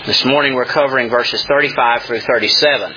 This morning we're covering verses 35 through 37.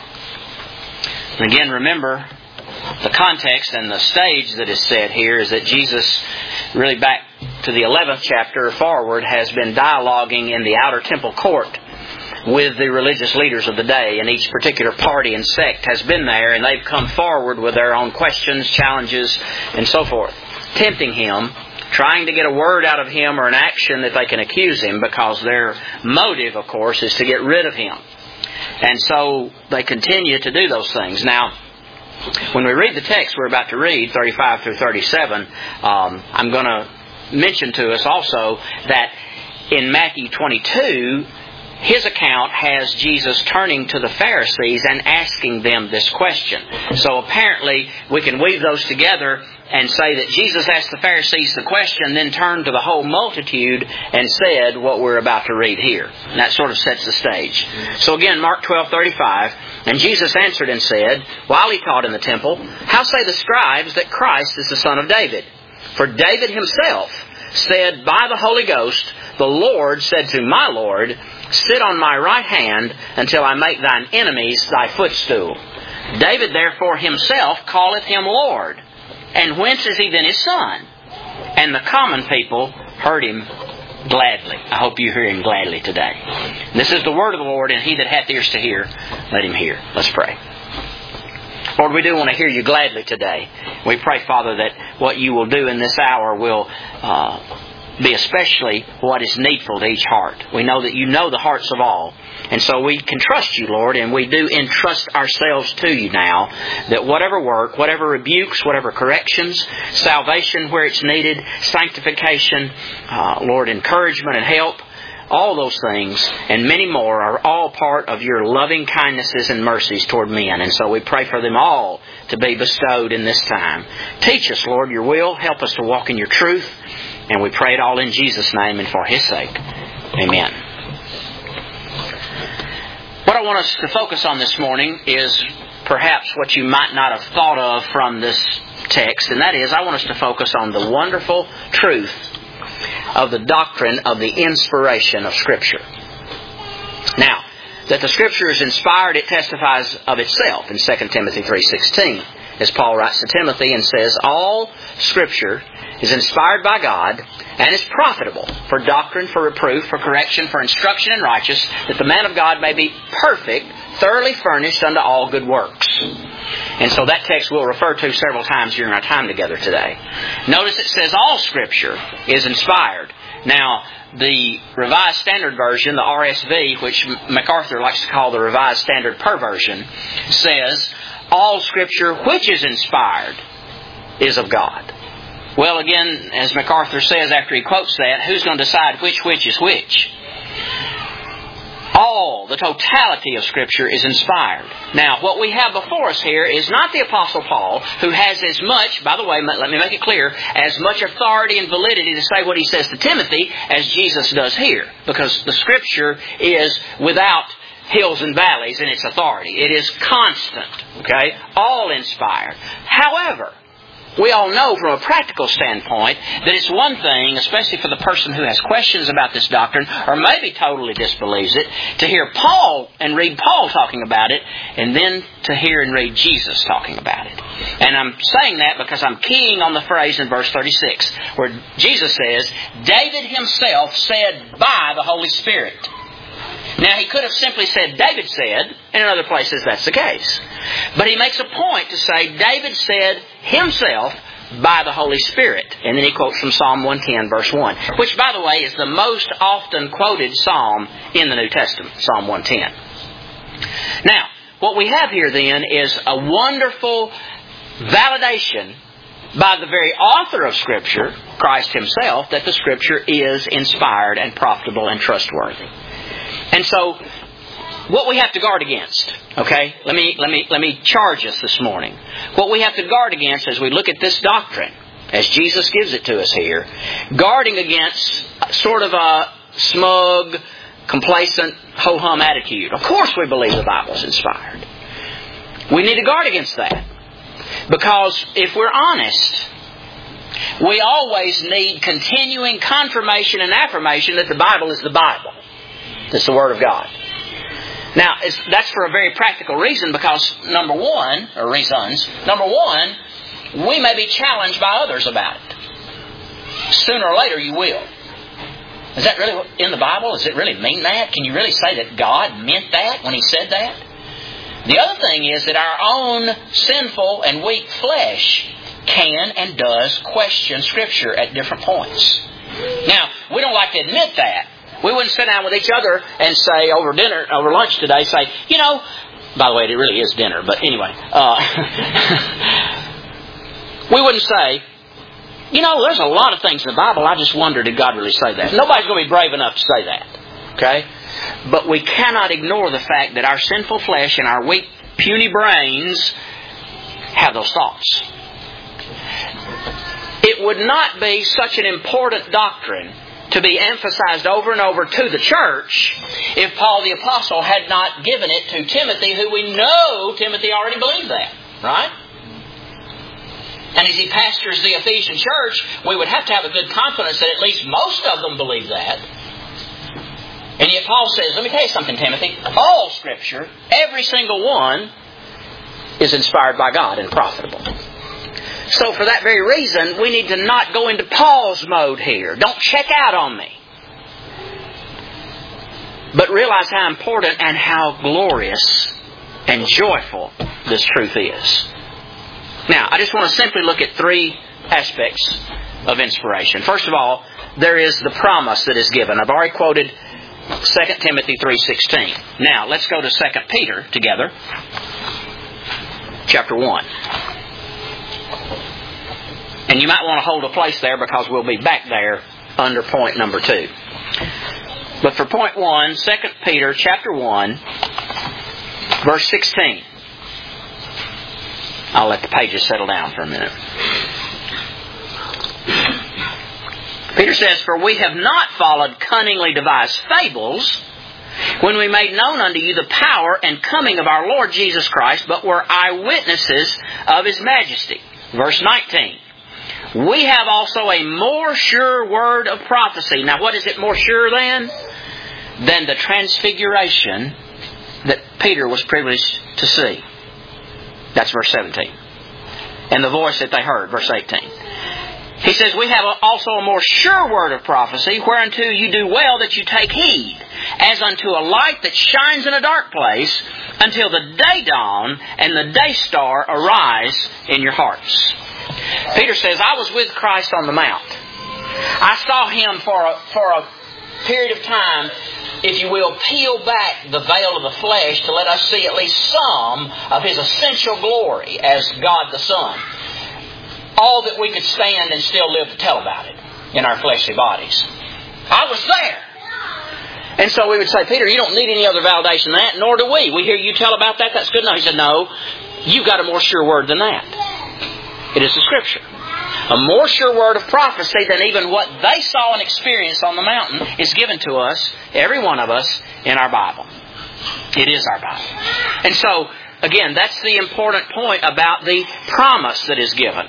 And again, remember, the context and the stage that is set here is that Jesus, really back to the 11th chapter forward, has been dialoguing in the outer temple court with the religious leaders of the day, and each particular party and sect has been there, and they've come forward with their own questions, challenges, and so forth, tempting Him, trying to get a word out of Him or an action that they can accuse Him, because their motive, of course, is to get rid of Him. And so they continue to do those things. Now, when we read the text we're about to read, 35 through 37, I'm going to mention to us also that in Matthew 22, his account has Jesus turning to the Pharisees and asking them this question. So apparently we can weave those together and say that Jesus asked the Pharisees the question, then turned to the whole multitude and said what we're about to read here. And that sort of sets the stage. So again, Mark 12:35, and Jesus answered and said, while He taught in the temple, how say the scribes that Christ is the son of David? For David himself said by the Holy Ghost, the Lord said to my Lord, sit on my right hand until I make thine enemies thy footstool. David therefore himself calleth Him Lord. And whence is He then His son? And the common people heard Him gladly. I hope you hear Him gladly today. This is the word of the Lord, and he that hath ears to hear, let him hear. Let's pray. Lord, we do want to hear You gladly today. We pray, Father, that what You will do in this hour will be especially what is needful to each heart. We know that You know the hearts of all. And so we can trust You, Lord, and we do entrust ourselves to You now, that whatever work, whatever rebukes, whatever corrections, salvation where it's needed, sanctification, Lord, encouragement and help, all those things and many more are all part of Your loving kindnesses and mercies toward men. And so we pray for them all to be bestowed in this time. Teach us, Lord, Your will. Help us to walk in Your truth. And we pray it all in Jesus' name and for His sake. Amen. What I want us to focus on this morning is perhaps what you might not have thought of from this text, and that is I want us to focus on the wonderful truth of the doctrine of the inspiration of Scripture. Now, that the Scripture is inspired, it testifies of itself in 2 Timothy 3:16, as Paul writes to Timothy and says, all Scripture is inspired by God and is profitable for doctrine, for reproof, for correction, for instruction in righteousness, that the man of God may be perfect, thoroughly furnished unto all good works. And so that text we'll refer to several times during our time together today. Notice it says all Scripture is inspired. Now, the Revised Standard Version, the RSV, which MacArthur likes to call the Revised Standard Perversion, says all Scripture which is inspired is of God. Well, again, as MacArthur says after he quotes that, who's going to decide which is which? All, the totality of Scripture is inspired. Now, what we have before us here is not the Apostle Paul, who has as much, by the way, let me make it clear, as much authority and validity to say what he says to Timothy as Jesus does here. Because the Scripture is without hills and valleys in its authority. It is constant, okay? All inspired. However, we all know from a practical standpoint that it's one thing, especially for the person who has questions about this doctrine, or maybe totally disbelieves it, to hear Paul and read Paul talking about it, and then to hear and read Jesus talking about it. And I'm saying that because I'm keying on the phrase in verse 36, where Jesus says, David himself said by the Holy Spirit. Now, he could have simply said, David said, and in other places that's the case. But he makes a point to say, David said himself by the Holy Spirit. And then he quotes from Psalm 110, verse 1, which, by the way, is the most often quoted psalm in the New Testament, Psalm 110. Now, what we have here then is a wonderful validation by the very author of Scripture, Christ Himself, that the Scripture is inspired and profitable and trustworthy. And so, what we have to guard against, okay? Let me charge us this morning. What we have to guard against as we look at this doctrine, as Jesus gives it to us here, guarding against sort of a smug, complacent, ho-hum attitude. Of course we believe the Bible's inspired. We need to guard against that. Because if we're honest, we always need continuing confirmation and affirmation that the Bible is the Bible. It's the Word of God. Now, that's for a very practical reason because, number one, we may be challenged by others about it. Sooner or later you will. Is that really in the Bible? Does it really mean that? Can you really say that God meant that when He said that? The other thing is that our own sinful and weak flesh can and does question Scripture at different points. Now, we don't like to admit that. We wouldn't sit down with each other and say over lunch today, say, by the way, it really is dinner, but anyway. We wouldn't say, there's a lot of things in the Bible, I just wonder, did God really say that? Nobody's going to be brave enough to say that. Okay? But we cannot ignore the fact that our sinful flesh and our weak, puny brains have those thoughts. It would not be such an important doctrine to be emphasized over and over to the church if Paul the Apostle had not given it to Timothy, who we know Timothy already believed that. Right? And as he pastors the Ephesian church, we would have to have a good confidence that at least most of them believe that. And yet Paul says, let me tell you something, Timothy. All Scripture, every single one, is inspired by God and profitable. So for that very reason, we need to not go into pause mode here. Don't check out on me. But realize how important and how glorious and joyful this truth is. Now, I just want to simply look at three aspects of inspiration. First of all, there is the promise that is given. I've already quoted 2 Timothy 3:16. Now, let's go to 2 Peter together. Chapter 1. And you might want to hold a place there because we'll be back there under point number 2. But for point 1, 2 Peter chapter 1, verse 16. I'll let the pages settle down for a minute. Peter says, "For we have not followed cunningly devised fables, when we made known unto you the power and coming of our Lord Jesus Christ, but were eyewitnesses of His majesty." Verse 19. "We have also a more sure word of prophecy." Now what is it more sure than? Than the transfiguration that Peter was privileged to see. That's verse 17. And the voice that they heard, verse 18. He says, "We have also a more sure word of prophecy, whereunto you do well that you take heed, as unto a light that shines in a dark place, until the day dawn and the day star arise in your hearts." Peter says, I was with Christ on the Mount. I saw Him for a period of time, if you will, peel back the veil of the flesh to let us see at least some of His essential glory as God the Son. All that we could stand and still live to tell about it in our fleshly bodies. I was there. And so we would say, Peter, you don't need any other validation than that, nor do we. We hear you tell about that, that's good enough. He said, no, you've got a more sure word than that. It is the Scripture. A more sure word of prophecy than even what they saw and experienced on the mountain is given to us, every one of us, in our Bible. It is our Bible. And so, again, that's the important point about the promise that is given.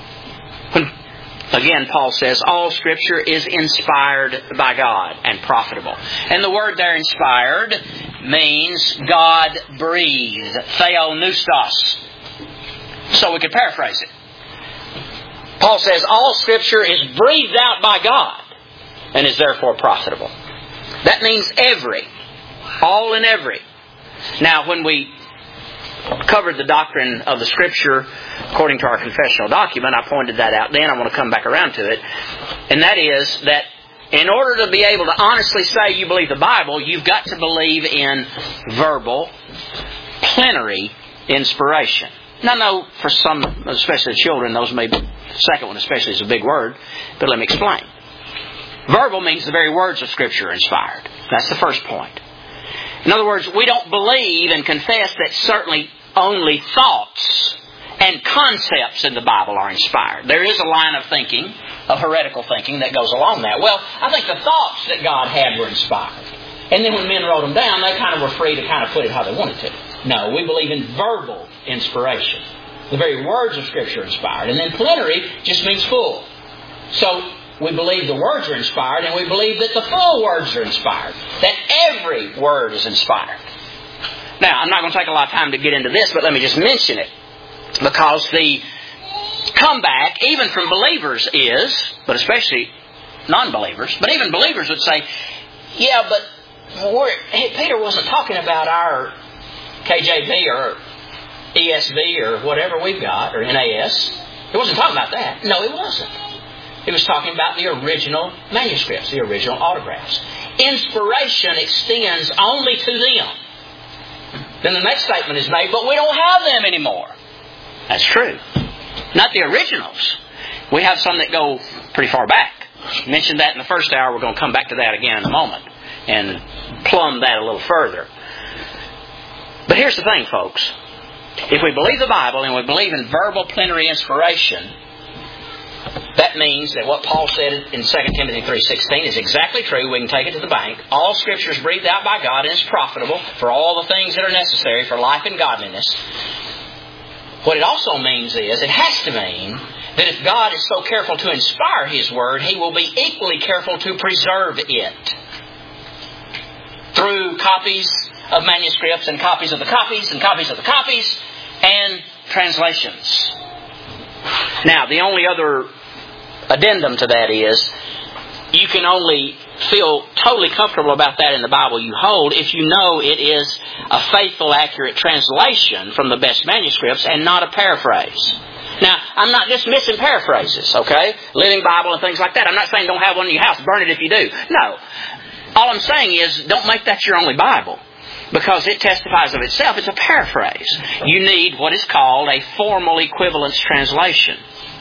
Again, Paul says, all Scripture is inspired by God and profitable. And the word there, inspired, means God breathed. Theopneustos. So we could paraphrase it. Paul says, all Scripture is breathed out by God and is therefore profitable. That means every. All and every. Now, when we covered the doctrine of the Scripture according to our confessional document, I pointed that out then. I want to come back around to it. And that is that in order to be able to honestly say you believe the Bible, you've got to believe in verbal, plenary inspiration. Now, I know for some, especially children, those may be, the second one especially is a big word, but let me explain. Verbal means the very words of Scripture are inspired. That's the first point. In other words, we don't believe and confess that certainly only thoughts and concepts in the Bible are inspired. There is a line of thinking, of heretical thinking, that goes along that. Well, I think the thoughts that God had were inspired. And then when men wrote them down, they kind of were free to kind of put it how they wanted to. No, we believe in verbal inspiration. The very words of Scripture are inspired. And then plenary just means full. So we believe the words are inspired, and we believe that the full words are inspired. That every word is inspired. Now, I'm not going to take a lot of time to get into this, but let me just mention it. Because the comeback, even from believers is, but especially non-believers, but even believers would say, yeah, but Peter wasn't talking about our KJV or ESV or whatever we've got, or NAS. He wasn't talking about that. No, he wasn't. He was talking about the original manuscripts, the original autographs. Inspiration extends only to them. Then the next statement is made, but we don't have them anymore. That's true. Not the originals. We have some that go pretty far back. Mentioned that in the first hour. We're going to come back to that again in a moment and plumb that a little further. But here's the thing, folks. If we believe the Bible and we believe in verbal plenary inspiration, that means that what Paul said in 2 Timothy 3:16 is exactly true. We can take it to the bank. All Scripture is breathed out by God and is profitable for all the things that are necessary for life and godliness. What it also means is, it has to mean that if God is so careful to inspire His Word, He will be equally careful to preserve it through copies of manuscripts and copies of the copies and copies of the copies and translations. Now, the only other addendum to that is, you can only feel totally comfortable about that in the Bible you hold if you know it is a faithful, accurate translation from the best manuscripts and not a paraphrase. Now, I'm not dismissing paraphrases, okay? Living Bible and things like that. I'm not saying don't have one in your house, burn it if you do. No. All I'm saying is, don't make that your only Bible, because it testifies of itself. It's a paraphrase. You need what is called a formal equivalence translation,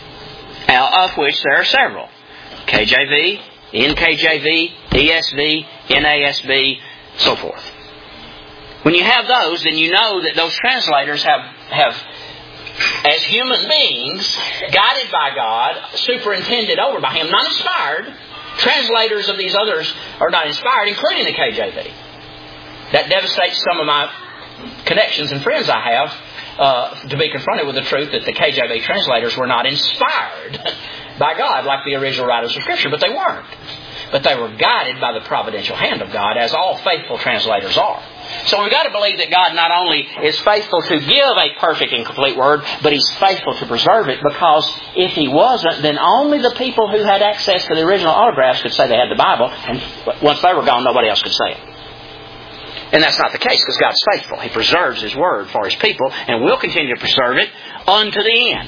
of which there are several. KJV, NKJV, ESV, NASB, so forth. When you have those, then you know that those translators have as human beings, guided by God, superintended over by Him, not inspired. Translators of these others are not inspired, including the KJV. That devastates some of my connections and friends I have to be confronted with the truth that the KJV translators were not inspired by God like the original writers of Scripture, but they weren't. But they were guided by the providential hand of God, as all faithful translators are. So we've got to believe that God not only is faithful to give a perfect and complete Word, but He's faithful to preserve it, because if He wasn't, then only the people who had access to the original autographs could say they had the Bible, and once they were gone, nobody else could say it. And that's not the case, because God's faithful. He preserves His Word for His people, and will continue to preserve it unto the end.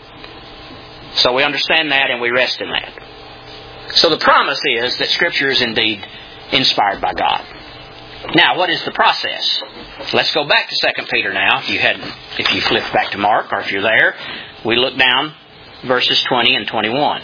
So we understand that, and we rest in that. So the promise is that Scripture is indeed inspired by God. Now, what is the process? Let's go back to 2 Peter now. If you flip back to Mark, or if you're there, we look down verses 20 and 21.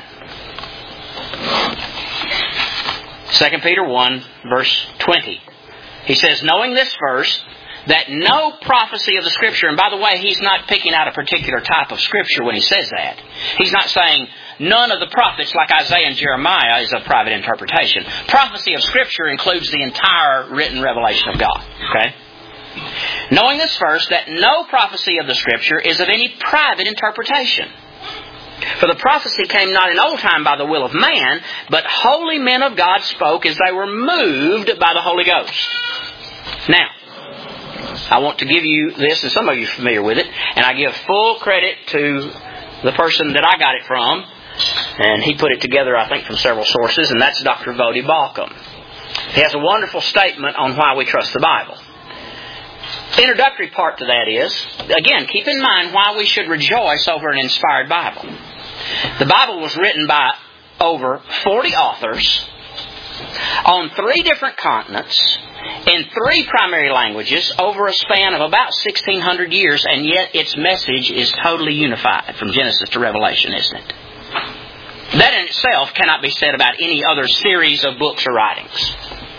2 Peter 1, verse 20. He says, knowing this first, that no prophecy of the Scripture, and by the way, he's not picking out a particular type of Scripture when he says that. He's not saying none of the prophets like Isaiah and Jeremiah is a private interpretation. Prophecy of Scripture includes the entire written revelation of God. Okay? Knowing this first, that no prophecy of the Scripture is of any private interpretation. For the prophecy came not in old time by the will of man, but holy men of God spoke as they were moved by the Holy Ghost. Now, I want to give you this, and some of you are familiar with it, and I give full credit to the person that I got it from, and he put it together, I think, from several sources, and that's Dr. Voddie Baucham. He has a wonderful statement on why we trust the Bible. The introductory part to that is, again, keep in mind why we should rejoice over an inspired Bible. The Bible was written by over 40 authors on 3 different continents in 3 primary languages over a span of about 1,600 years, and yet its message is totally unified from Genesis to Revelation, isn't it? That in itself cannot be said about any other series of books or writings.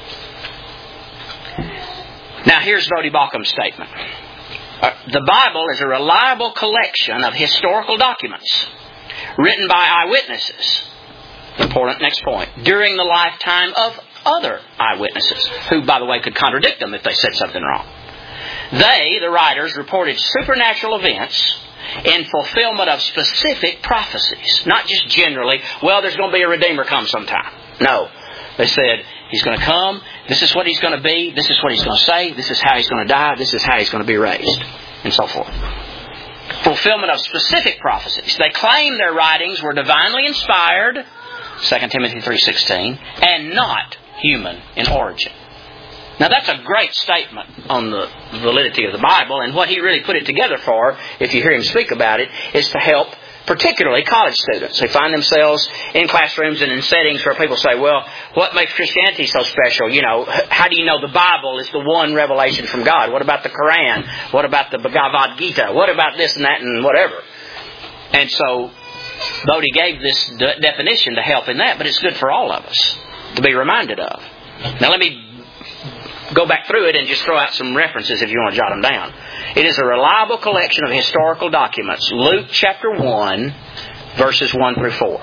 Now here's Voddie Baucham's statement. The Bible is a reliable collection of historical documents written by eyewitnesses. Important next point. During the lifetime of other eyewitnesses, who, by the way, could contradict them if they said something wrong. They, the writers, reported supernatural events in fulfillment of specific prophecies. Not just generally, well, there's going to be a Redeemer come sometime. No. They said, He's going to come. This is what He's going to be. This is what He's going to say. This is how He's going to die. This is how He's going to be raised. And so forth. Fulfillment of specific prophecies. They claim their writings were divinely inspired, 2 Timothy 3:16, and not human in origin. Now that's a great statement on the validity of the Bible, and what he really put it together for, if you hear him speak about it, is to help particularly college students who find themselves in classrooms and in settings where people say, well, what makes Christianity so special? You know, how do you know the Bible is the one revelation from God? What about the Quran? What about the Bhagavad Gita? What about this and that and whatever? And so, Bodie gave this definition to help in that, but it's good for all of us to be reminded of. Now let me go back through it and just throw out some references if you want to jot them down. It is a reliable collection of historical documents. Luke chapter 1, verses 1 through 4.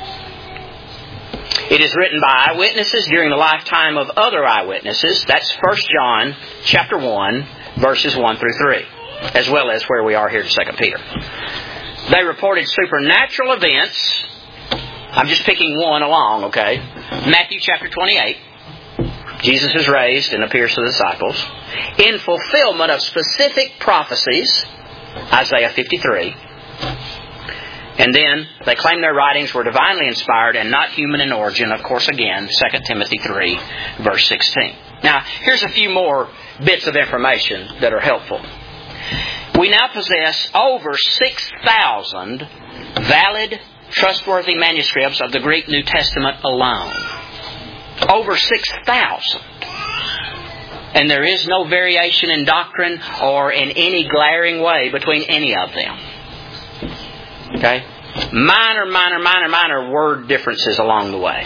It is written by eyewitnesses during the lifetime of other eyewitnesses. That's 1 John chapter 1, verses 1 through 3, as well as where we are here to 2 Peter. They reported supernatural events. I'm just picking one along, okay? Matthew chapter 28. Jesus is raised and appears to the disciples. In fulfillment of specific prophecies, Isaiah 53. And then they claim their writings were divinely inspired and not human in origin. Of course, again, 2 Timothy 3, verse 16. Now, here's a few more bits of information that are helpful. We now possess over 6,000 valid, trustworthy manuscripts of the Greek New Testament alone. Over 6,000. And there is no variation in doctrine or in any glaring way between any of them. Okay? Minor word differences along the way.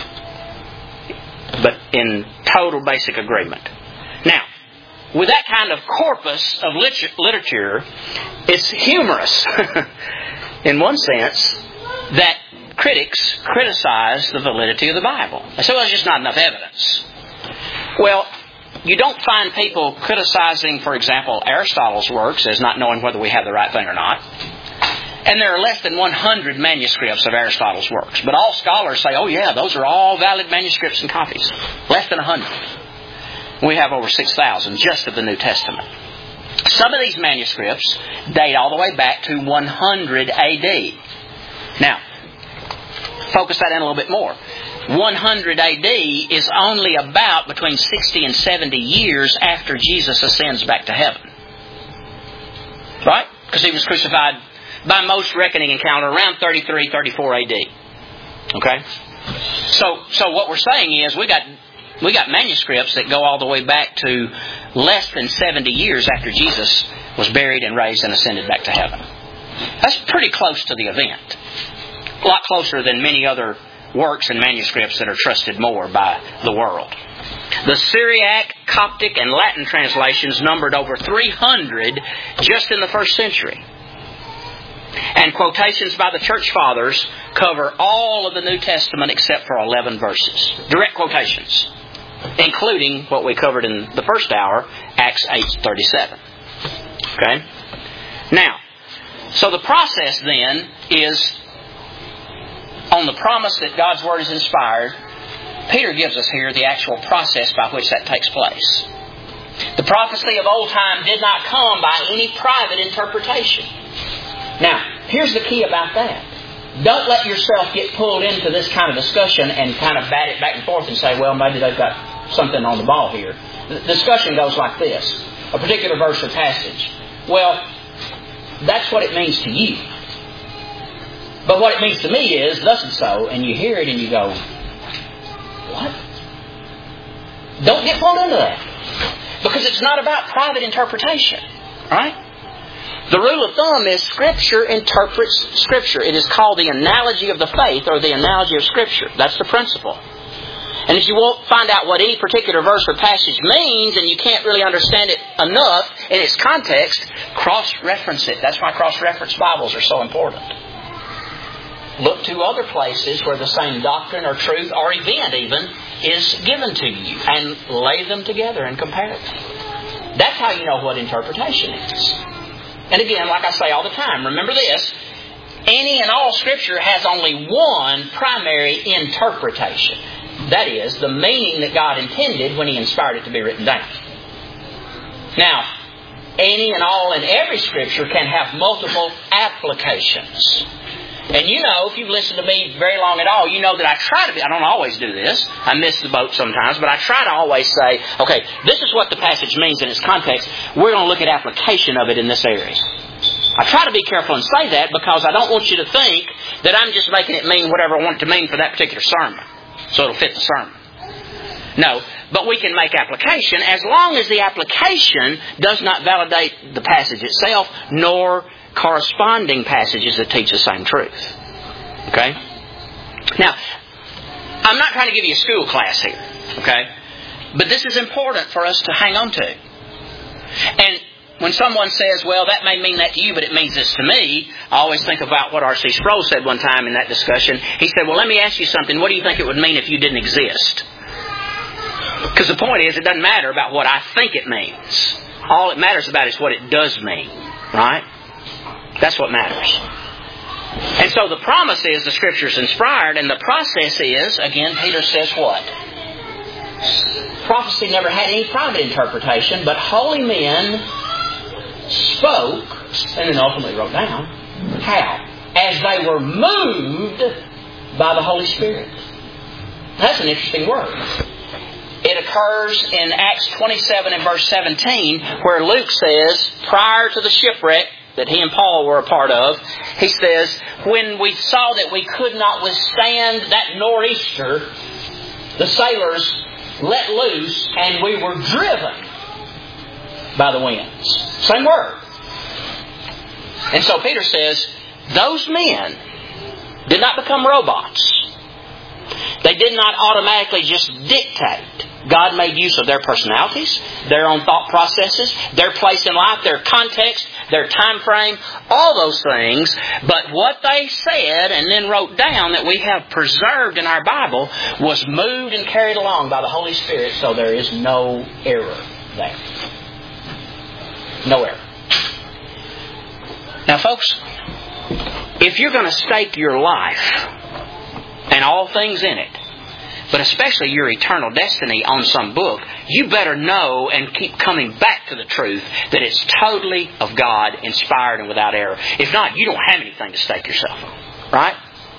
But in total basic agreement. Now, with that kind of corpus of literature, it's humorous, in one sense, that critics criticize the validity of the Bible. They say, well, there's just not enough evidence. Well, you don't find people criticizing, for example, Aristotle's works as not knowing whether we have the right thing or not. And there are less than 100 manuscripts of Aristotle's works. But all scholars say, oh yeah, those are all valid manuscripts and copies. Less than 100. We have over 6,000 just of the New Testament. Some of these manuscripts date all the way back to 100 A.D. Now, focus that in a little bit more. 100 A.D. is only about between 60 and 70 years after Jesus ascends back to heaven. Right? Because He was crucified, by most reckoning and count, around 33, 34 A.D. Okay? So what we're saying is we got manuscripts that go all the way back to less than 70 years after Jesus was buried and raised and ascended back to heaven. That's pretty close to the event. A lot closer than many other works and manuscripts that are trusted more by the world. The Syriac, Coptic, and Latin translations numbered over 300 just in the first century. And quotations by the Church Fathers cover all of the New Testament except for 11 verses. Direct quotations, including what we covered in the first hour, Acts 8:37. Okay? Now, so the process then is, on the promise that God's Word is inspired, Peter gives us here the actual process by which that takes place. The prophecy of old time did not come by any private interpretation. Now, here's the key about that. Don't let yourself get pulled into this kind of discussion and kind of bat it back and forth and say, well, maybe they've got something on the ball here. The discussion goes like this. A particular verse or passage. Well, that's what it means to you. But what it means to me is, thus and so, and you hear it and you go, what? Don't get pulled into that. Because it's not about private interpretation. Right? The rule of thumb is Scripture interprets Scripture. It is called the analogy of the faith, or the analogy of Scripture. That's the principle. And if you won't find out what any particular verse or passage means, and you can't really understand it enough in its context, cross-reference it. That's why cross-reference Bibles are so important. Look to other places where the same doctrine or truth or event even is given to you, and lay them together and compare them. That's how you know what interpretation is. And again, like I say all the time, remember this, any and all Scripture has only one primary interpretation. That is, the meaning that God intended when He inspired it to be written down. Now, any and all and every Scripture can have multiple applications. And you know, if you've listened to me very long at all, you know that I try to be, I don't always do this, I miss the boat sometimes, but I try to always say, okay, this is what the passage means in its context. We're going to look at application of it in this area. I try to be careful and say that because I don't want you to think that I'm just making it mean whatever I want it to mean for that particular sermon, so it'll fit the sermon. No, but we can make application as long as the application does not validate the passage itself, nor corresponding passages that teach the same truth. Okay? Now, I'm not trying to give you a school class here. Okay? But this is important for us to hang on to. And when someone says, well, that may mean that to you, but it means this to me, I always think about what R.C. Sproul said one time in that discussion. He said, well, let me ask you something. What do you think it would mean if you didn't exist? Because the point is, it doesn't matter about what I think it means. All it matters about is what it does mean. Right? That's what matters. And so the promise is the Scripture's inspired, and the process is, again, Peter says what? Prophecy never had any private interpretation, but holy men spoke, and then ultimately wrote down, how? As they were moved by the Holy Spirit. That's an interesting word. It occurs in Acts 27 and verse 17, where Luke says, prior to the shipwreck that he and Paul were a part of, he says, when we saw that we could not withstand that nor'easter, the sailors let loose and we were driven by the winds. Same word. And so Peter says, those men did not become robots. They did not automatically just dictate. God made use of their personalities, their own thought processes, their place in life, their context, their time frame, all those things. But what they said and then wrote down that we have preserved in our Bible was moved and carried along by the Holy Spirit, so there is no error there. No error. Now, folks, if you're going to stake your life and all things in it, but especially your eternal destiny on some book, you better know and keep coming back to the truth that it's totally of God, inspired and without error. If not, you don't have anything to stake yourself on. Right?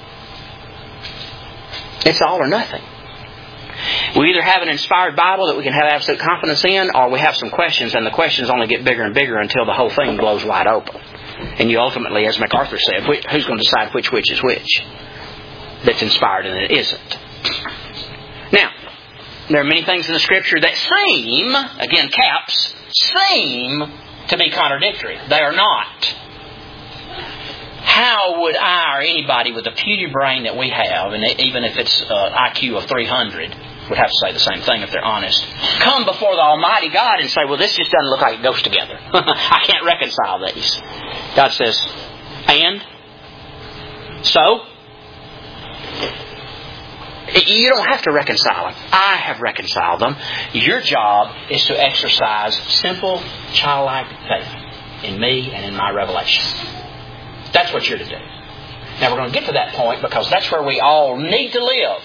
It's all or nothing. We either have an inspired Bible that we can have absolute confidence in, or we have some questions, and the questions only get bigger and bigger until the whole thing blows wide open. And you ultimately, as MacArthur said, who's going to decide which is which? That's inspired and it isn't. Now, there are many things in the Scripture that seem, again, caps, seem to be contradictory. They are not. How would I or anybody with the puny brain that we have, and even if it's IQ of 300, would have to say the same thing if they're honest, come before the Almighty God and say, well, this just doesn't look like it goes together. I can't reconcile these. God says, and? So? You don't have to reconcile them. I have reconciled them. Your job is to exercise simple, childlike faith in me and in my revelation. That's what you're to do. Now we're going to get to that point because that's where we all need to live.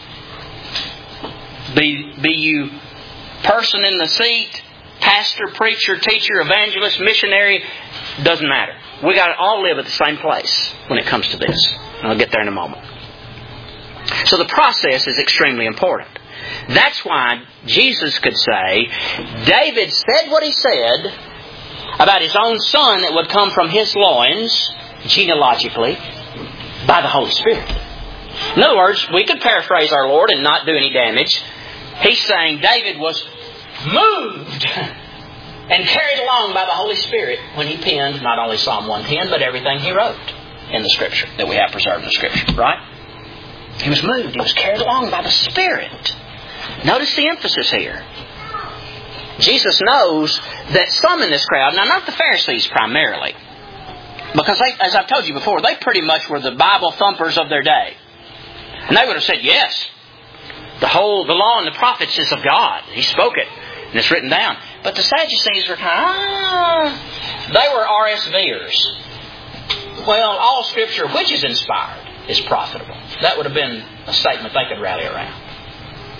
Be you person in the seat, pastor, preacher, teacher, evangelist, missionary, doesn't matter. We got to all live at the same place when it comes to this. And I'll get there in a moment. So the process is extremely important. That's why Jesus could say, David said what he said about his own son that would come from his loins, genealogically, by the Holy Spirit. In other words, we could paraphrase our Lord and not do any damage. He's saying David was moved and carried along by the Holy Spirit when he penned not only Psalm 110, but everything he wrote in the Scripture that we have preserved in the Scripture. Right? He was moved. He was carried along by the Spirit. Notice the emphasis here. Jesus knows that some in this crowd, now not the Pharisees primarily, because they, as I've told you before, they pretty much were the Bible thumpers of their day. And they would have said, yes, the law and the prophets is of God. He spoke it, and it's written down. But the Sadducees were they were RSVers. Well, all Scripture which is inspired is profitable. That would have been a statement they could rally around.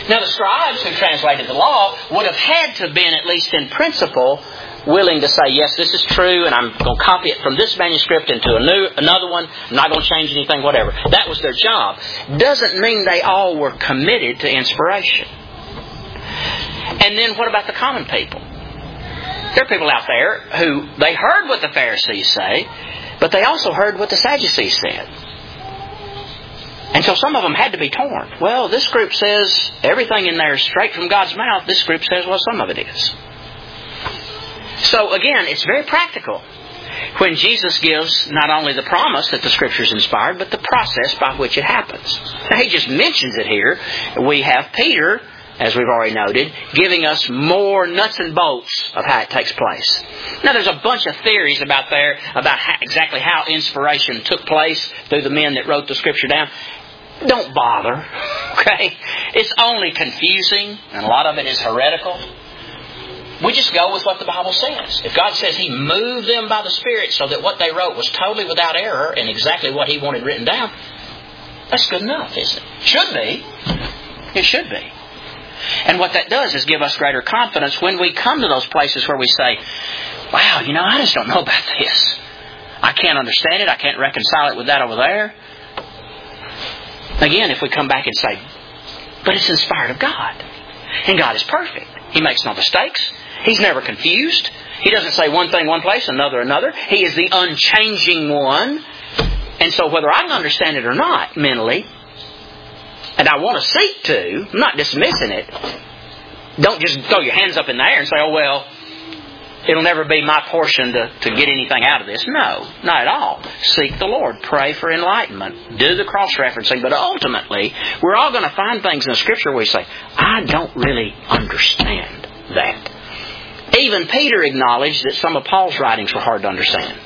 Now, the scribes who translated the law would have had to have been, at least in principle, willing to say, yes, this is true, and I'm going to copy it from this manuscript into another one. I'm not going to change anything, whatever. That was their job. Doesn't mean they all were committed to inspiration. And then what about the common people? There are people out there who they heard what the Pharisees say, but they also heard what the Sadducees said. And so some of them had to be torn. Well, this group says everything in there is straight from God's mouth. This group says, well, some of it is. So again, it's very practical when Jesus gives not only the promise that the Scripture's inspired, but the process by which it happens. Now, he just mentions it here. We have Peter, as we've already noted, giving us more nuts and bolts of how it takes place. Now, there's a bunch of theories about exactly how inspiration took place through the men that wrote the Scripture down. Don't bother, okay? It's only confusing, and a lot of it is heretical. We just go with what the Bible says. If God says He moved them by the Spirit so that what they wrote was totally without error and exactly what He wanted written down, that's good enough, isn't it? Should be. It should be. And what that does is give us greater confidence when we come to those places where we say, wow, I just don't know about this. I can't understand it. I can't reconcile it with that over there. Again, if we come back and say, but it's inspired of God. And God is perfect. He makes no mistakes. He's never confused. He doesn't say one thing one place, another. He is the unchanging one. And so whether I can understand it or not mentally, and I want to seek to, I'm not dismissing it. Don't just throw your hands up in the air and say, oh, well, it'll never be my portion to get anything out of this. No, not at all. Seek the Lord. Pray for enlightenment. Do the cross-referencing. But ultimately, we're all going to find things in the Scripture where we say, I don't really understand that. Even Peter acknowledged that some of Paul's writings were hard to understand.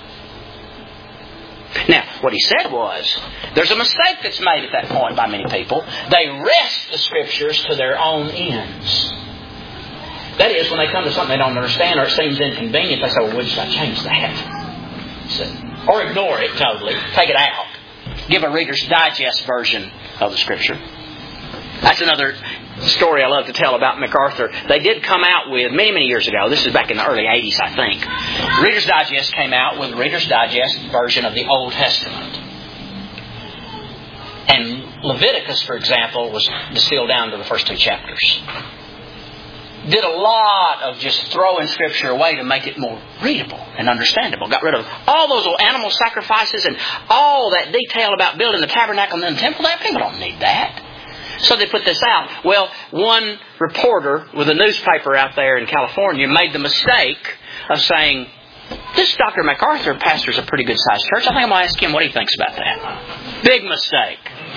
Now, what he said was, there's a mistake that's made at that point by many people. They wrest the Scriptures to their own ends. That is, when they come to something they don't understand or it seems inconvenient, they say, well, we'll just change that. So, or ignore it totally. Take it out. Give a Reader's Digest version of the Scripture. That's another story I love to tell about MacArthur. They did come out with, many years ago, this is back in the early 80s, I think, Reader's Digest came out with a Reader's Digest version of the Old Testament. And Leviticus, for example, was distilled down to the first 2 chapters. Did a lot of just throwing Scripture away to make it more readable and understandable. Got rid of all those old animal sacrifices and all that detail about building the tabernacle and the temple. People don't need that. So they put this out. Well, one reporter with a newspaper out there in California made the mistake of saying, this Dr. MacArthur pastors a pretty good-sized church. I think I'm going to ask him what he thinks about that. Big mistake.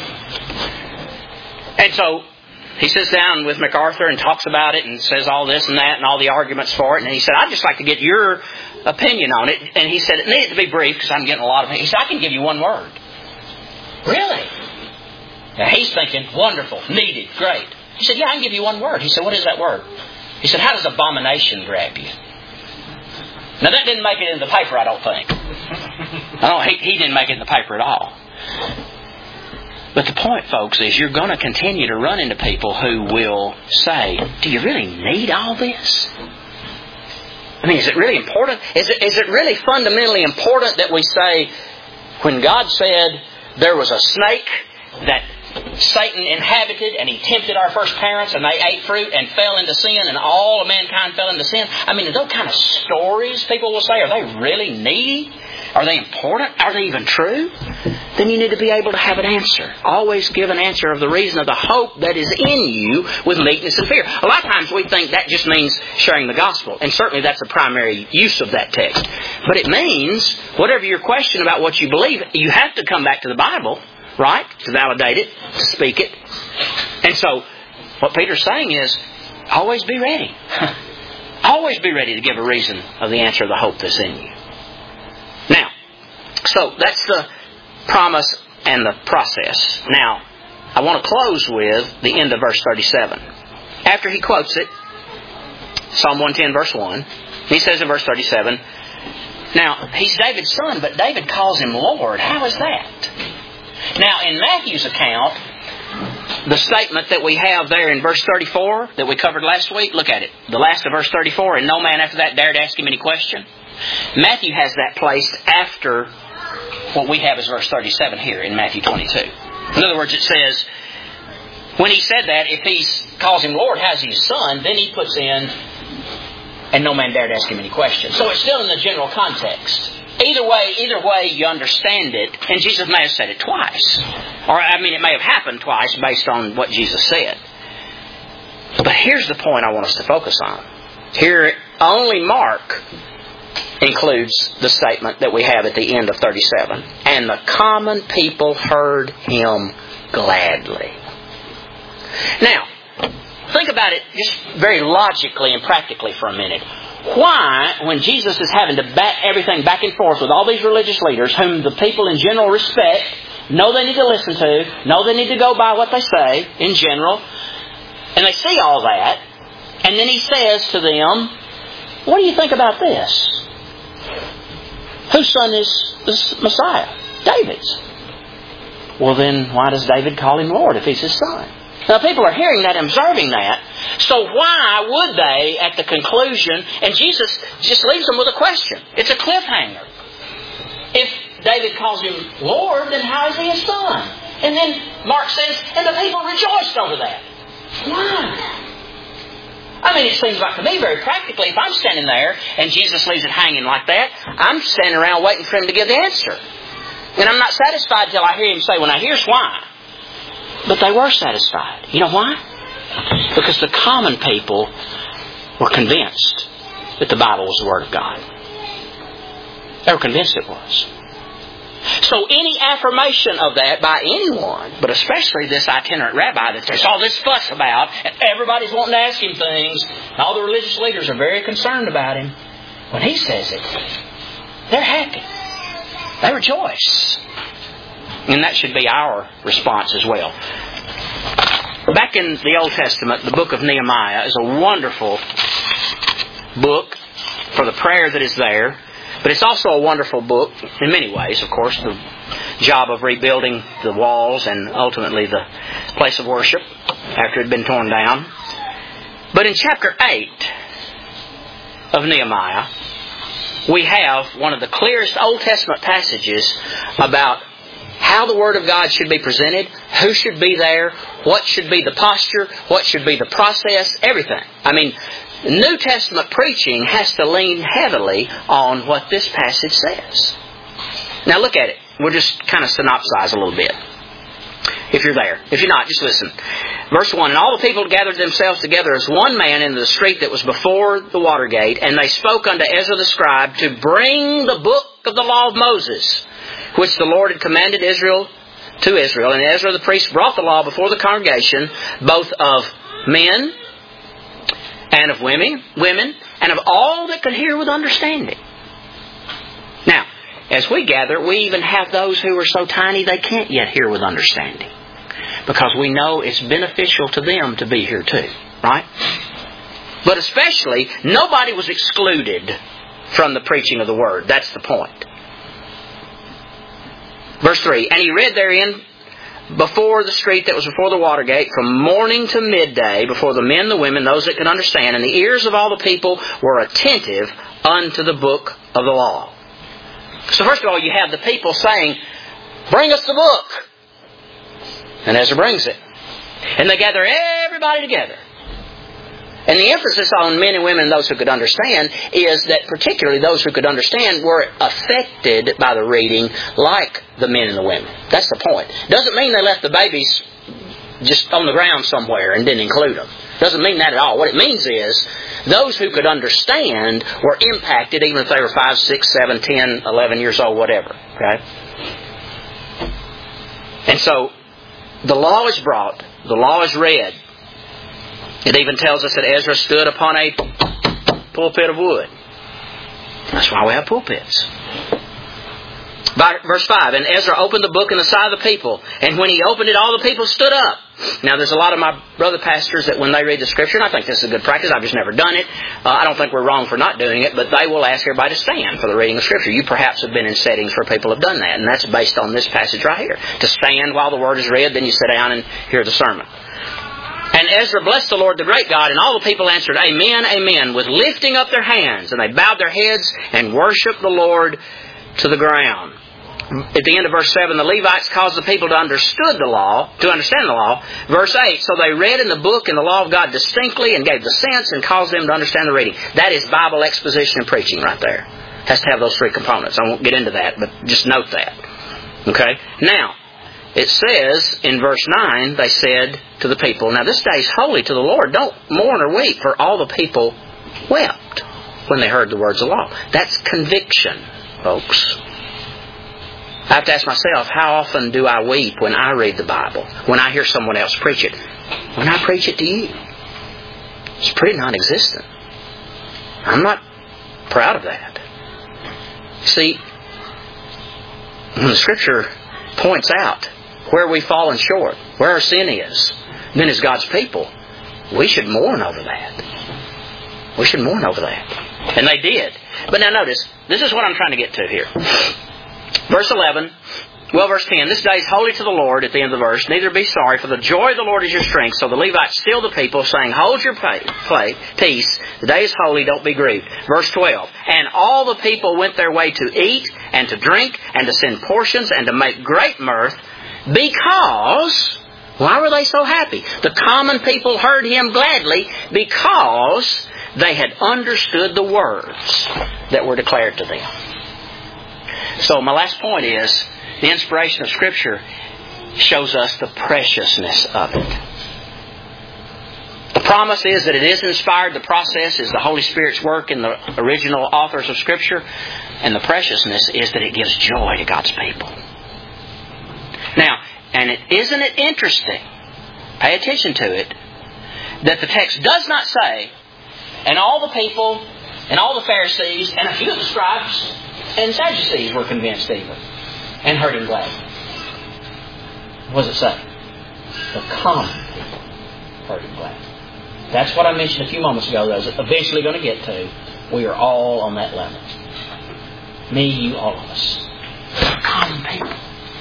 And so he sits down with MacArthur and talks about it and says all this and that and all the arguments for it. And he said, I'd just like to get your opinion on it. And he said, it needed to be brief because I'm getting a lot of it. He said, I can give you one word. Really? Now he's thinking, wonderful, needed, great. He said, yeah, I can give you one word. He said, what is that word? He said, how does abomination grab you? Now that didn't make it in the paper, I don't think. He didn't make it in the paper at all. But the point, folks, is you're going to continue to run into people who will say, do you really need all this? I mean, is it really important? Is it really fundamentally important that we say, when God said there was a snake that Satan inhabited and he tempted our first parents and they ate fruit and fell into sin and all of mankind fell into sin? I mean, those kind of stories people will say, are they really needy? Are they important? Are they even true? Then you need to be able to have an answer. Always give an answer of the reason of the hope that is in you with meekness and fear. A lot of times we think that just means sharing the gospel. And certainly that's the primary use of that text. But it means, whatever your question about what you believe, you have to come back to the Bible, right? To validate it, to speak it. And so, what Peter's saying is, always be ready. Always be ready to give a reason of the answer of the hope that's in you. Now, so that's the promise and the process. Now, I want to close with the end of verse 37. After he quotes it, Psalm 110 verse 1, he says in verse 37, now, he's David's son, but David calls him Lord. How is that? Now, in Matthew's account, the statement that we have there in verse 34 that we covered last week, look at it. The last of verse 34, and no man after that dared ask him any question. Matthew has that placed after what we have as verse 37 here in Matthew 22. In other words, it says, when he said that, if he calls him Lord, how's he his son? Then he puts in, and no man dared ask him any question. So it's still in the general context. Either way, you understand it, and Jesus may have said it twice. Or, it may have happened twice based on what Jesus said. But here's the point I want us to focus on. Here, only Mark includes the statement that we have at the end of 37. And the common people heard him gladly. Now, think about it just very logically and practically for a minute. Why, when Jesus is having to bat everything back and forth with all these religious leaders, whom the people in general respect, know they need to listen to, know they need to go by what they say in general, and they see all that, and then he says to them, what do you think about this? Whose son is this Messiah? David's. Well then, why does David call him Lord if he's his son? Now people are hearing that and observing that. So why would they, at the conclusion, and Jesus just leaves them with a question. It's a cliffhanger. If David calls him Lord, then how is he his son? And then Mark says, and the people rejoiced over that. Why? It seems like to me very practically, if I'm standing there and Jesus leaves it hanging like that, I'm standing around waiting for him to give the answer. And I'm not satisfied till I hear him say, well now here's why. But they were satisfied. You know why? Because the common people were convinced that the Bible was the Word of God. They were convinced it was. So any affirmation of that by anyone, but especially this itinerant rabbi that there's all this fuss about, and everybody's wanting to ask him things, and all the religious leaders are very concerned about him, when he says it, they're happy. They rejoice. And that should be our response as well. Back in the Old Testament, the book of Nehemiah is a wonderful book for the prayer that is there. But it's also a wonderful book in many ways, of course, the job of rebuilding the walls and ultimately the place of worship after it had been torn down. But in chapter 8 of Nehemiah, we have one of the clearest Old Testament passages about how the Word of God should be presented, who should be there, what should be the posture, what should be the process, everything. New Testament preaching has to lean heavily on what this passage says. Now look at it. We'll just kind of synopsize a little bit. If you're there. If you're not, just listen. Verse 1, and all the people gathered themselves together as one man in the street that was before the water gate, and they spoke unto Ezra the scribe to bring the book of the law of Moses, which the Lord had commanded Israel to Israel. And Ezra the priest brought the law before the congregation, both of men and of women, and of all that could hear with understanding. Now, as we gather, we even have those who are so tiny they can't yet hear with understanding. Because we know it's beneficial to them to be here too. Right? But especially, nobody was excluded from the preaching of the Word. That's the point. Verse 3, and he read therein before the street that was before the water gate, from morning to midday, before the men, the women, those that could understand, and the ears of all the people were attentive unto the book of the law. So first of all, you have the people saying, bring us the book. And Ezra brings it. And they gather everybody together. And the emphasis on men and women and those who could understand is that particularly those who could understand were affected by the reading like the men and the women. That's the point. Doesn't mean they left the babies just on the ground somewhere and didn't include them. Doesn't mean that at all. What it means is those who could understand were impacted even if they were 5, 6, 7, 10, 11 years old, whatever. Okay? And so the law is brought. The law is read. It even tells us that Ezra stood upon a pulpit of wood. That's why we have pulpits. Verse 5, and Ezra opened the book in the sight of the people, and when he opened it, all the people stood up. Now, there's a lot of my brother pastors that when they read the Scripture, and I think this is a good practice, I've just never done it. I don't think we're wrong for not doing it, but they will ask everybody to stand for the reading of Scripture. You perhaps have been in settings where people have done that, and that's based on this passage right here. To stand while the Word is read, then you sit down and hear the sermon. And Ezra blessed the Lord, the great God, and all the people answered, Amen, Amen, with lifting up their hands. And they bowed their heads and worshipped the Lord to the ground. At the end of verse 7, the Levites caused the people to understand the law. Verse 8, so they read in the book and the law of God distinctly and gave the sense and caused them to understand the reading. That is Bible exposition and preaching right there. Has to have those three components. I won't get into that, but just note that. Okay? Now, it says in verse 9, they said to the people, now this day is holy to the Lord. Don't mourn or weep, for all the people wept when they heard the words of the law. That's conviction, folks. I have to ask myself, how often do I weep when I read the Bible? When I hear someone else preach it? When I preach it to you? It's pretty non-existent. I'm not proud of that. See, when the Scripture points out where we've fallen short, where our sin is, then as God's people, we should mourn over that. We should mourn over that. And they did. But now notice, this is what I'm trying to get to here. Verse 11, verse 10, this day is holy to the Lord, at the end of the verse, neither be sorry, for the joy of the Lord is your strength. So the Levites stilled the people, saying, hold your peace, the day is holy, don't be grieved. Verse 12, and all the people went their way to eat and to drink and to send portions and to make great mirth, because, why were they so happy? The common people heard him gladly because they had understood the words that were declared to them. So my last point is, the inspiration of Scripture shows us the preciousness of it. The promise is that it is inspired. The process is the Holy Spirit's work in the original authors of Scripture. And the preciousness is that it gives joy to God's people. Now, isn't it interesting, pay attention to it, that the text does not say, and all the people, and all the Pharisees, and a few of the scribes, and Sadducees were convinced even, and heard him gladly. What does it say? The common people heard him gladly. That's what I mentioned a few moments ago that I was eventually going to get to. We are all on that level. Me, you, all of us. The common people.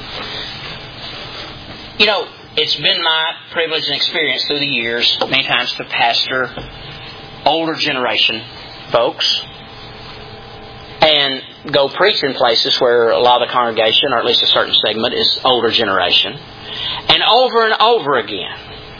You know, it's been my privilege and experience through the years, many times, to pastor older generation folks and go preach in places where a lot of the congregation, or at least a certain segment, is older generation. And over again,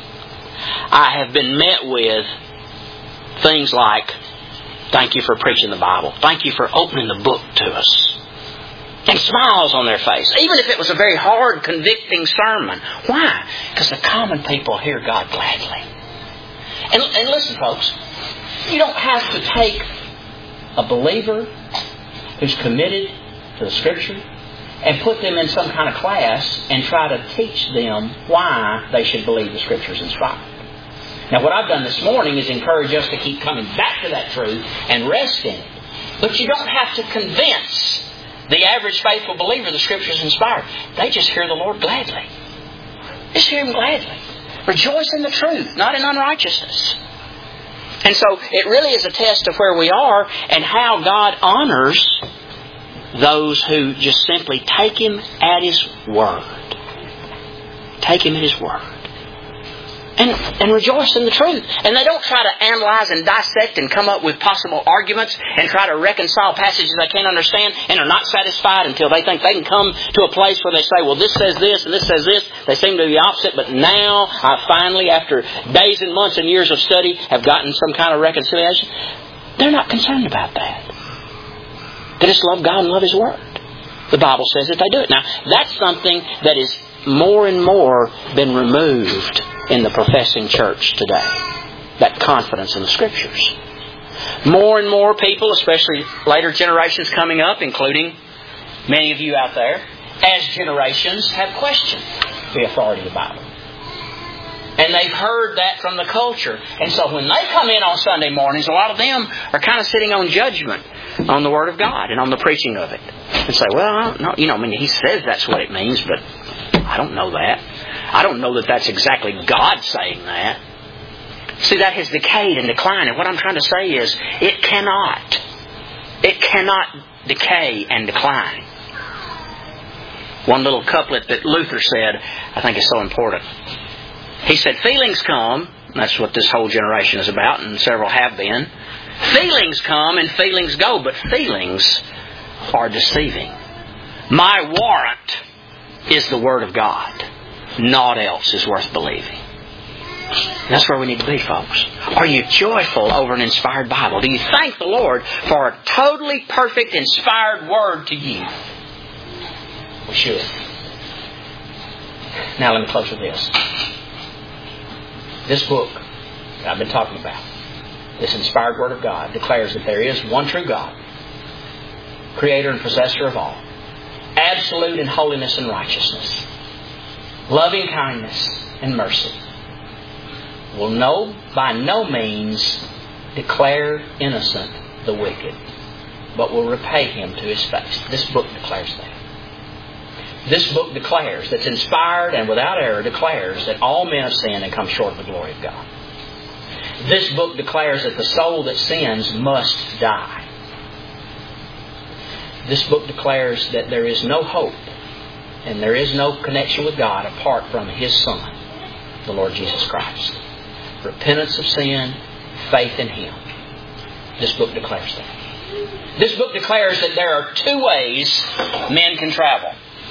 I have been met with things like, thank you for preaching the Bible. Thank you for opening the book to us. And smiles on their face, even if it was a very hard, convicting sermon. Why? Because the common people hear God gladly. And listen, folks, you don't have to take a believer who's committed to the Scripture and put them in some kind of class and try to teach them why they should believe the Scripture is inspired. Now, what I've done this morning is encourage us to keep coming back to that truth and rest in it. But you don't have to convince the average faithful believer the Scripture is inspired. They just hear the Lord gladly. Just hear Him gladly. Rejoice in the truth, not in unrighteousness. And so it really is a test of where we are and how God honors those who just simply take Him at His word. Take Him at His word. And rejoice in the truth. And they don't try to analyze and dissect and come up with possible arguments and try to reconcile passages they can't understand and are not satisfied until they think they can come to a place where they say, well, this says this and this says this. They seem to be the opposite, but now I finally, after days and months and years of study, have gotten some kind of reconciliation. They're not concerned about that. They just love God and love His Word. The Bible says that they do it. Now, that's something that is more and more been removed in the professing church today. That confidence in the Scriptures. More and more people, especially later generations coming up, including many of you out there, as generations have questioned the authority of the Bible. And they've heard that from the culture. And so when they come in on Sunday mornings, a lot of them are kind of sitting on judgment. on the Word of God and on the preaching of it. And say, well, I don't know. You know, I mean, he says that's what it means, but I don't know that. I don't know that that's exactly God saying that. See, that has decayed and declined. And what I'm trying to say is, it cannot decay and decline. One little couplet that Luther said, I think is so important. He said, feelings come, that's what this whole generation is about, and several have been. Feelings come and feelings go, but feelings are deceiving. My warrant is the Word of God. Naught else is worth believing. That's where we need to be, folks. Are you joyful over an inspired Bible? Do you thank the Lord for a totally perfect, inspired Word to you? We should. Now let me close with this. This book that I've been talking about, this inspired Word of God, declares that there is one true God, Creator and Possessor of all, absolute in holiness and righteousness, loving kindness and mercy, will by no means declare innocent the wicked, but will repay him to his face. This book declares that. This book declares, that's inspired and without error, declares that all men have sinned and come short of the glory of God. This book declares that the soul that sins must die. This book declares that there is no hope and there is no connection with God apart from His Son, the Lord Jesus Christ. Repentance of sin, faith in Him. This book declares that. This book declares that there are two ways men can travel.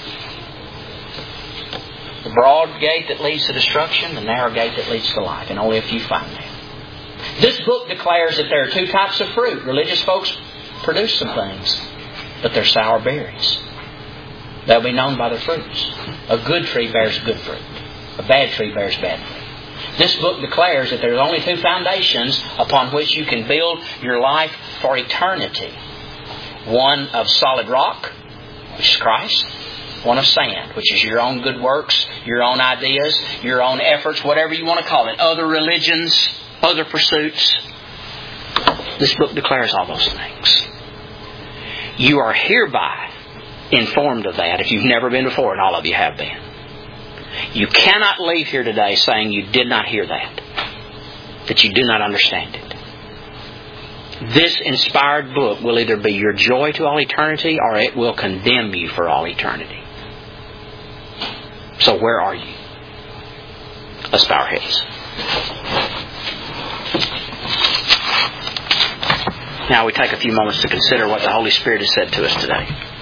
The broad gate that leads to destruction, the narrow gate that leads to life, and only a few find that. This book declares that there are two types of fruit. Religious folks produce some things, but they're sour berries. They'll be known by their fruits. A good tree bears good fruit. A bad tree bears bad fruit. This book declares that there are only two foundations upon which you can build your life for eternity. One of solid rock, which is Christ. One of sand, which is your own good works, your own ideas, your own efforts, whatever you want to call it. Other religions, other pursuits. This book declares all those things. You are hereby informed of that if you've never been before, and all of you have been. You cannot leave here today saying you did not hear that you do not understand it. This inspired book will either be your joy to all eternity or it will condemn you for all eternity. So where are you? Let's bow our heads. Now we take a few moments to consider what the Holy Spirit has said to us today.